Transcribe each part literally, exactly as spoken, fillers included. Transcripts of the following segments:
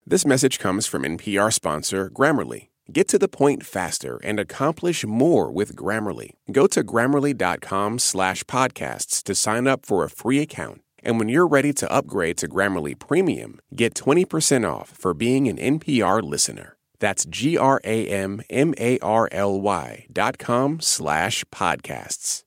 This message comes from N P R sponsor Grammarly. Get to the point faster and accomplish more with Grammarly. Go to grammarly.com slash podcasts to sign up for a free account. And when you're ready to upgrade to Grammarly Premium, get twenty percent off for being an N P R listener. That's G-R-A-M-M-A-R-L-Y dot com slash podcasts.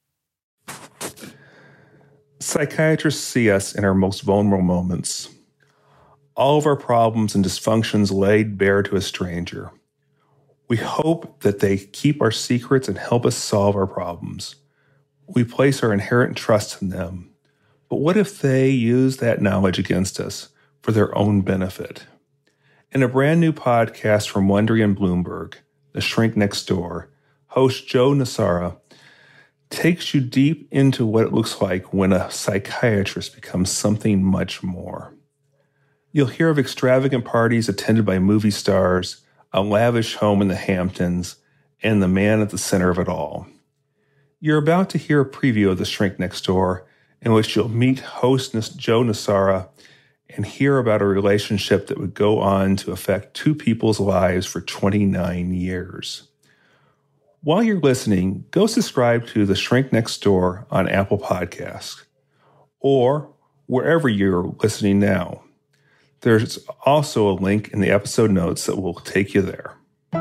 Psychiatrists see us in our most vulnerable moments. All of our problems and dysfunctions laid bare to a stranger. We hope that they keep our secrets and help us solve our problems. We place our inherent trust in them. But what if they use that knowledge against us for their own benefit? In a brand new podcast from Wondery and Bloomberg, The Shrink Next Door, host Joe Nocera takes you deep into what it looks like when a psychiatrist becomes something much more. You'll hear of extravagant parties attended by movie stars, a lavish home in the Hamptons, and the man at the center of it all. You're about to hear a preview of The Shrink Next Door, in which you'll meet host Joe Nocera and hear about a relationship that would go on to affect two people's lives for twenty-nine years. While you're listening, go subscribe to The Shrink Next Door on Apple Podcasts or wherever you're listening now. There's also a link in the episode notes that will take you there.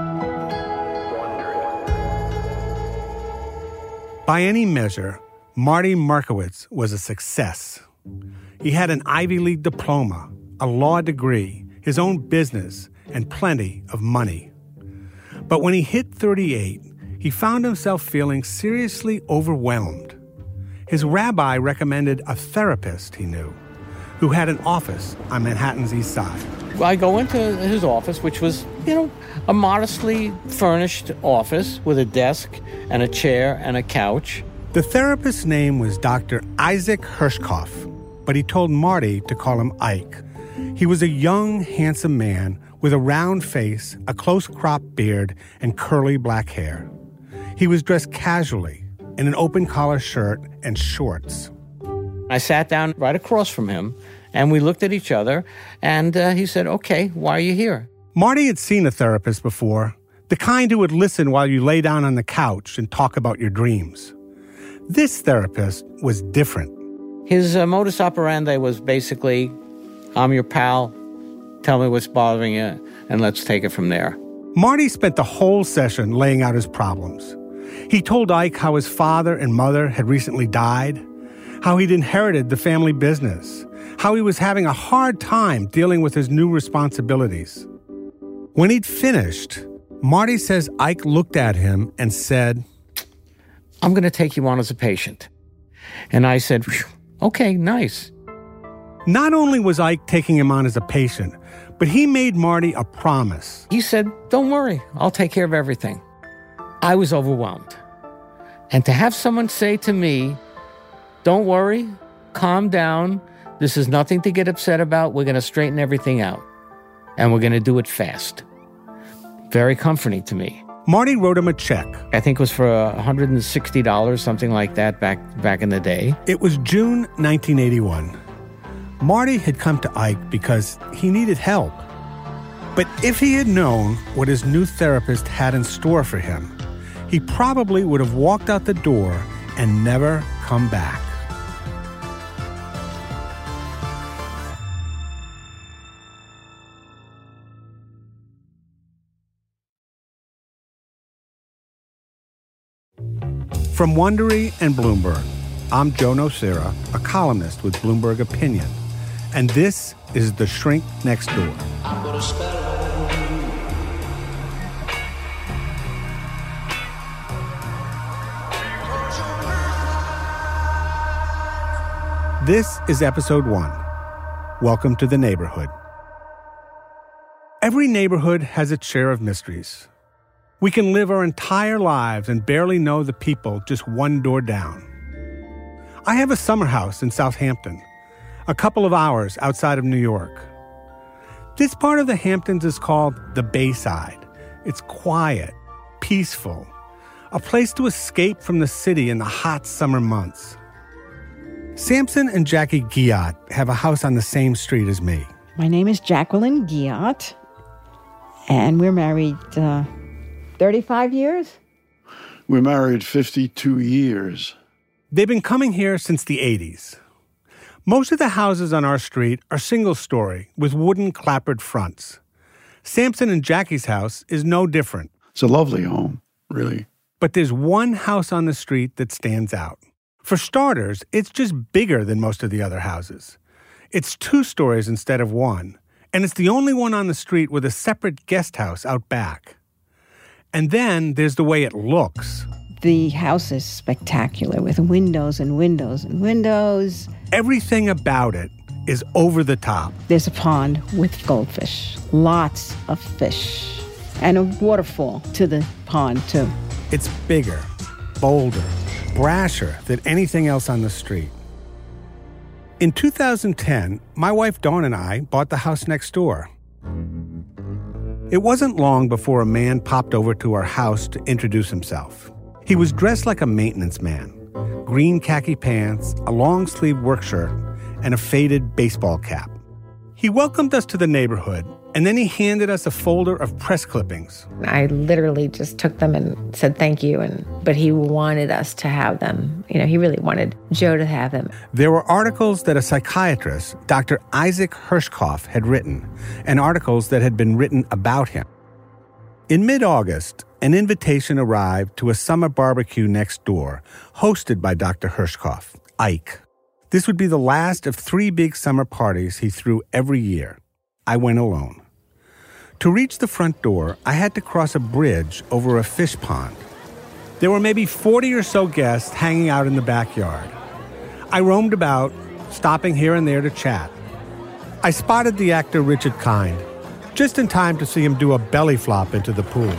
By any measure, Marty Markowitz was a success. He had an Ivy League diploma, a law degree, his own business, and plenty of money. But when he hit thirty-eight, he found himself feeling seriously overwhelmed. His rabbi recommended a therapist he knew, who had an office on Manhattan's East Side. I go into his office, which was, you know, a modestly furnished office with a desk and a chair and a couch. The therapist's name was Doctor Isaac Hirschkopf, but he told Marty to call him Ike. He was a young, handsome man with a round face, a close-cropped beard, and curly black hair. He was dressed casually in an open-collar shirt and shorts. I sat down right across from him, and we looked at each other, and uh, he said, okay, why are you here? Marty had seen a therapist before, the kind who would listen while you lay down on the couch and talk about your dreams. This therapist was different. His uh, modus operandi was basically, I'm your pal, tell me what's bothering you, and let's take it from there. Marty spent the whole session laying out his problems. He told Ike how his father and mother had recently died, how he'd inherited the family business, how he was having a hard time dealing with his new responsibilities. When he'd finished, Marty says Ike looked at him and said, I'm going to take you on as a patient. And I said, okay, nice. Not only was Ike taking him on as a patient, but he made Marty a promise. He said, don't worry, I'll take care of everything. I was overwhelmed. And to have someone say to me, don't worry, calm down, this is nothing to get upset about, we're going to straighten everything out. And we're going to do it fast. Very comforting to me. Marty wrote him a check. I think it was for one hundred sixty dollars, something like that, back back in the day. It was June nineteen eighty-one. Marty had come to Ike because he needed help. But if he had known what his new therapist had in store for him, he probably would have walked out the door and never come back. From Wondery and Bloomberg, I'm Joe Nocera, a columnist with Bloomberg Opinion, and this is The Shrink Next Door. I'm gonna spell This is episode one. Welcome to the neighborhood. Every neighborhood has its share of mysteries. We can live our entire lives and barely know the people just one door down. I have a summer house in Southampton, a couple of hours outside of New York. This part of the Hamptons is called the Bayside. It's quiet, peaceful, a place to escape from the city in the hot summer months. Samson and Jackie Giat have a house on the same street as me, My name is Jacqueline Guillot, and we're married uh, thirty-five years. We're married fifty-two years. They've been coming here since the eighties. Most of the houses on our street are single-story with wooden clapboard fronts. Samson and Jackie's house is no different. It's a lovely home, really. But there's one house on the street that stands out. For starters, it's just bigger than most of the other houses. It's two stories instead of one, and it's the only one on the street with a separate guest house out back. And then there's the way it looks. The house is spectacular with windows and windows and windows. Everything about it is over the top. There's a pond with goldfish, lots of fish, and a waterfall to the pond, too. It's bigger, bolder, brasher than anything else on the street. In two thousand ten, my wife Dawn and I bought the house next door. It wasn't long before a man popped over to our house to introduce himself. He was dressed like a maintenance man, green khaki pants, a long-sleeved work shirt, and a faded baseball cap. He welcomed us to the neighborhood, and then he handed us a folder of press clippings. I literally just took them and said thank you, and but he wanted us to have them. You know, he really wanted Joe to have them. There were articles that a psychiatrist, Doctor Isaac Hirschkopf, had written, and articles that had been written about him. In mid-August, an invitation arrived to a summer barbecue next door, hosted by Doctor Hirschkopf, Ike. This would be the last of three big summer parties he threw every year. I went alone. To reach the front door, I had to cross a bridge over a fish pond. There were maybe forty or so guests hanging out in the backyard. I roamed about, stopping here and there to chat. I spotted the actor Richard Kind, just in time to see him do a belly flop into the pool.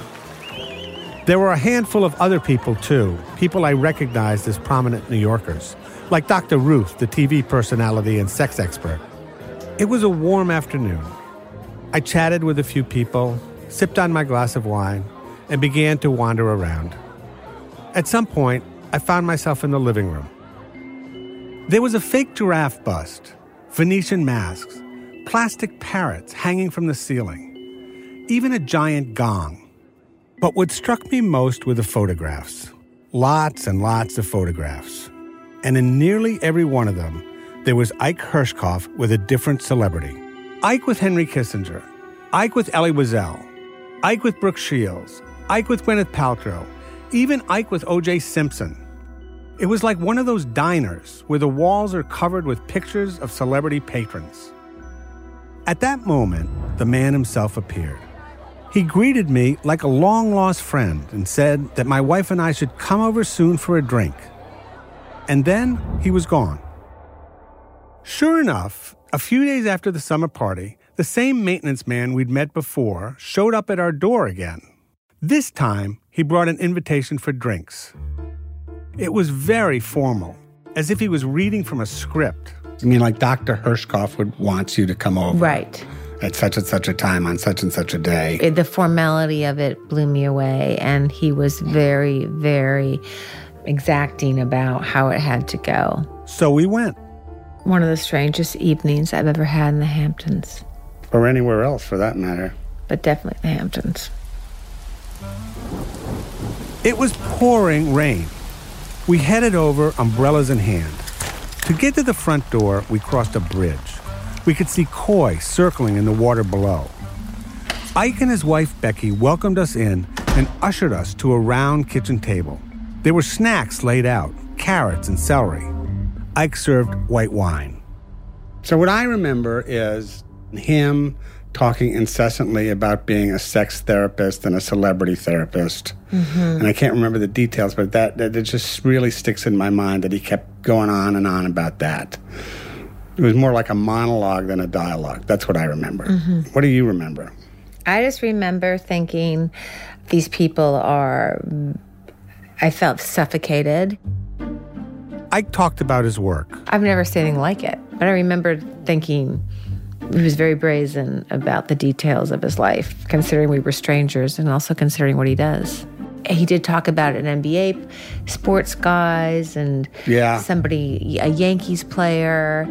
There were a handful of other people, too, people I recognized as prominent New Yorkers, like Doctor Ruth, the T V personality and sex expert. It was a warm afternoon. I chatted with a few people, sipped on my glass of wine, and began to wander around. At some point, I found myself in the living room. There was a fake giraffe bust, Venetian masks, plastic parrots hanging from the ceiling, even a giant gong. But what struck me most were the photographs. Lots and lots of photographs. And in nearly every one of them, there was Ike Hirschkopf with a different celebrity. Ike with Henry Kissinger, Ike with Elie Wiesel, Ike with Brooke Shields, Ike with Gwyneth Paltrow, even Ike with O J Simpson. It was like one of those diners where the walls are covered with pictures of celebrity patrons. At that moment, the man himself appeared. He greeted me like a long-lost friend and said that my wife and I should come over soon for a drink. And then he was gone. Sure enough, a few days after the summer party, the same maintenance man we'd met before showed up at our door again. This time, he brought an invitation for drinks. It was very formal, as if he was reading from a script. I mean, like Doctor Hirschkopf would want you to come over. Right. At such and such a time on such and such a day. It, the formality of it blew me away, and he was very, very exacting about how it had to go. So we went. One of the strangest evenings I've ever had in the Hamptons. Or anywhere else, for that matter. But definitely the Hamptons. It was pouring rain. We headed over, umbrellas in hand. To get to the front door, we crossed a bridge. We could see koi circling in the water below. Ike and his wife, Becky, welcomed us in and ushered us to a round kitchen table. There were snacks laid out, carrots and celery. Ike served white wine. So what I remember is him talking incessantly about being a sex therapist and a celebrity therapist. Mm-hmm. And I can't remember the details, but that, that it just really sticks in my mind that he kept going on and on about that. It was more like a monologue than a dialogue. That's what I remember. Mm-hmm. What do you remember? I just remember thinking, these people are... I felt suffocated. Ike talked about his work. I've never seen anything like it. But I remember thinking he was very brazen about the details of his life, considering we were strangers and also considering what he does. He did talk about an N B A sports guys and yeah. somebody, a Yankees player.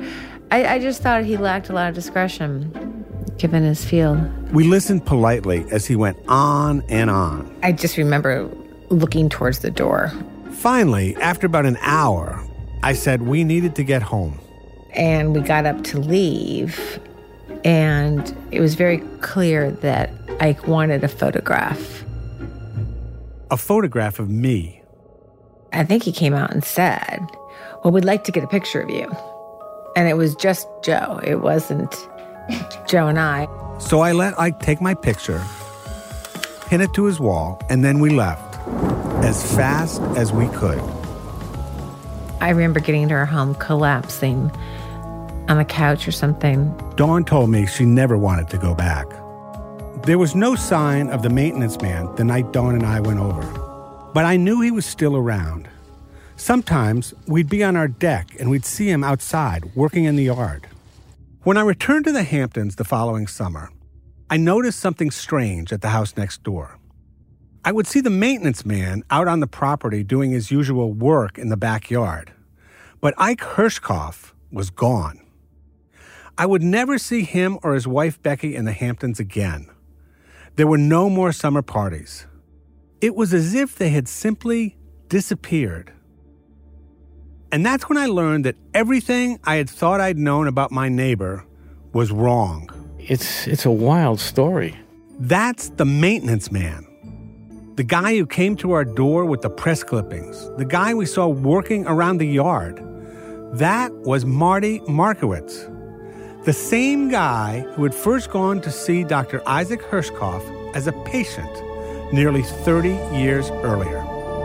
I, I just thought he lacked a lot of discretion, given his field. We listened politely as he went on and on. I just remember looking towards the door. Finally, after about an hour, I said we needed to get home. And we got up to leave, and it was very clear that Ike wanted a photograph. A photograph of me. I think he came out and said, well, we'd like to get a picture of you. And it was just Joe. It wasn't Joe and I. So I let Ike take my picture, pin it to his wall, and then we left as fast as we could. I remember getting to our home collapsing on the couch or something. Dawn told me she never wanted to go back. There was no sign of the maintenance man the night Dawn and I went over, but I knew he was still around. Sometimes we'd be on our deck and we'd see him outside working in the yard. When I returned to the Hamptons the following summer, I noticed something strange at the house next door. I would see the maintenance man out on the property doing his usual work in the backyard, but Ike Hirschkopf was gone. I would never see him or his wife Becky in the Hamptons again. There were no more summer parties. It was as if they had simply disappeared. And that's when I learned that everything I had thought I'd known about my neighbor was wrong. It's it's a wild story. That's the maintenance man. The guy who came to our door with the press clippings. The guy we saw working around the yard. That was Marty Markowitz. The same guy who had first gone to see Doctor Isaac Hirschkopf as a patient nearly thirty years earlier.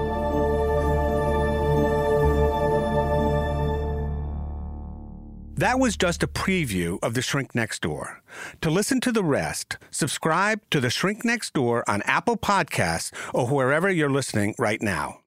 That was just a preview of The Shrink Next Door. To listen to the rest, subscribe to The Shrink Next Door on Apple Podcasts or wherever you're listening right now.